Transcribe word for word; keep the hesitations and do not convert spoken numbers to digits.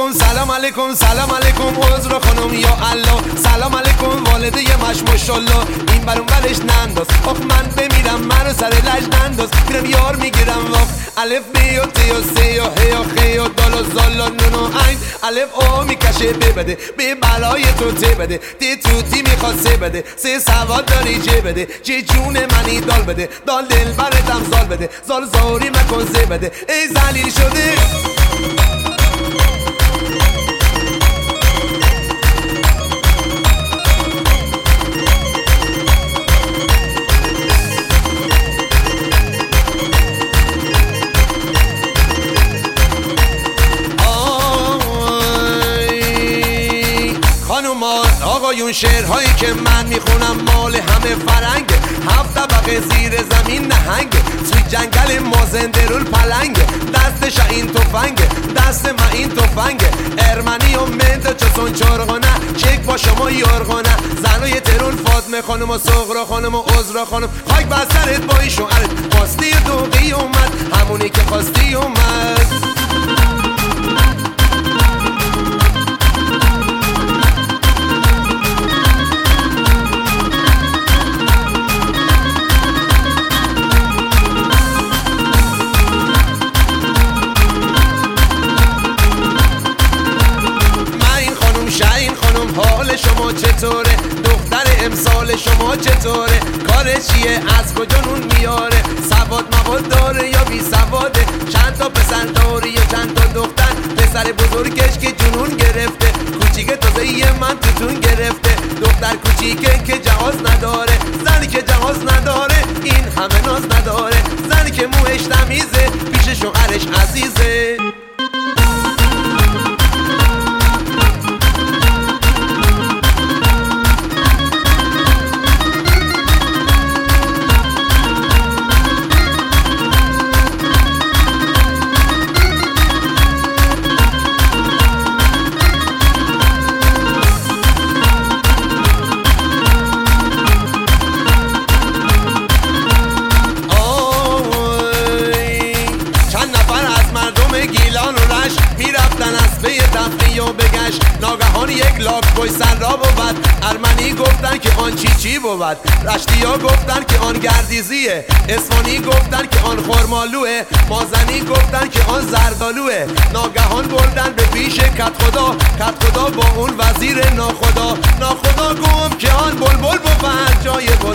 علیکم سلام علیکم سلام علیکم عذر خانم یا الله سلام علیکم والده مش ماشاءالله این برون برش ننداز آخ من بمیرم منو سر لج ننداز میرم یار میگیرم واف الف بی و تی و سی و هی و خی و دال و زال و نون و عین الف او میکشه ببده به بلای تو تی بده تی توتی میخواد سه بده سه سواد داری جه بده جه جون منی دال بده دال دل برتم زال بده زال زاری مکن زه بده ای زلیل شده آقایون شعرهایی که من میخونم مال همه فرنگه هفت طبقه زیر زمین نهنگه توی جنگل مازندرون پلنگه دست شاین تفنگه دست ما این تفنگه ارمنی و منت چسون چرغانه چک با شما یارغانه زنای ترون فاطمه خانم و صغرا خانم و عذرا خانم خاک بسرت با این شوهرت خواستی دوقی اومد همونی که خواستی اومد حال شما چطوره؟ دختر امسال شما چطوره؟ کار چیه؟ از کجا نون میاره؟ سواد مواد داره یا بی سواده؟ چند تا پسر داری یا چند تا دختر؟ پسر بزرگش که جنون گرفته کوچیک تازه یه من توتون گرفته دختر کوچیکه که جواز نداره زنی که جواز نداره این همه ناز نداره زنی که موهش تمیزه پیش شوهرش عزیزه میرفتن از پی تفریح و بگشت ناگهان یک لاک بوی سر را بود ارمنی گفتن که آن چی چی بود رشتی ها گفتن که آن گردیزیه اصفهانی گفتن که آن خرمالوه مازنی گفتن که آن زردالوه ناگهان بردن به پیش کت خدا کت خدا با اون وزیر ناخدا ناخدا گفت که آن بلبل بود جای